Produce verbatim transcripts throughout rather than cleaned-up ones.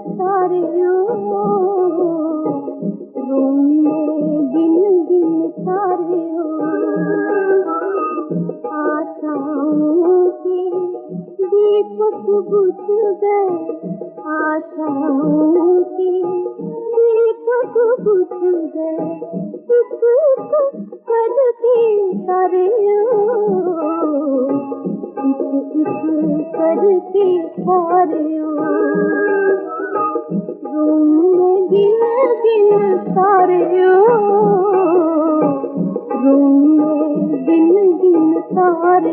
सारे रूम में गिन गिन सारे आशाओं के दीपक बुझ गए, आशाओं के दीपक बुझ गए, एक एक करके सारे एक एक करके सारे रूम में गिन गिन सारे रूम में गिन गिन सारे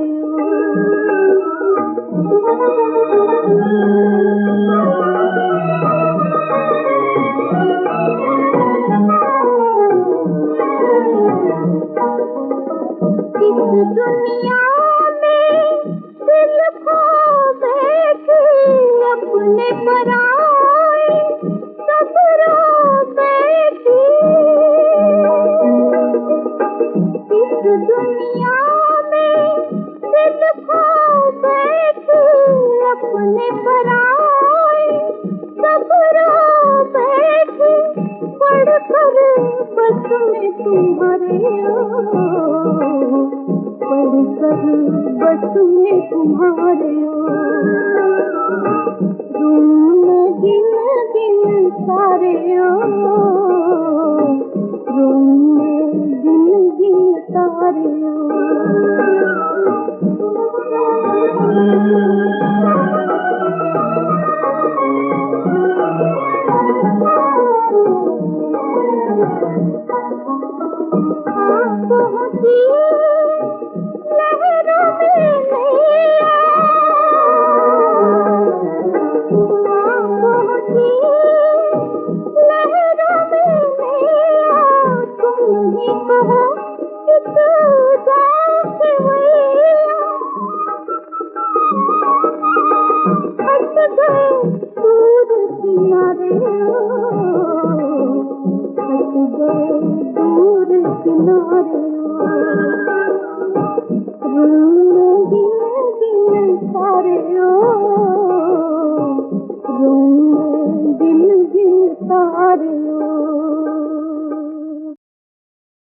इस दुनिया में दिल खो बैठी, अपने पराए सब रो बैठी। इस दुनिया में दिल खो बैठी, अपने पराए सब रो बैठी। पढ़कर बस में तुम्हारे पढ़कर बस में तुम्हारे रूम में गिन गिन सारे रूम में गिन गिन सारे पहुंची लहरों में नैया, पहुंची लहरों में नैया। तुम ही कहो किस जाओ के भैया, हट गए दूर किनारे, हट गए दूर किनारे। रूम में गिन गिन सारे रूम में गिन गिन सारे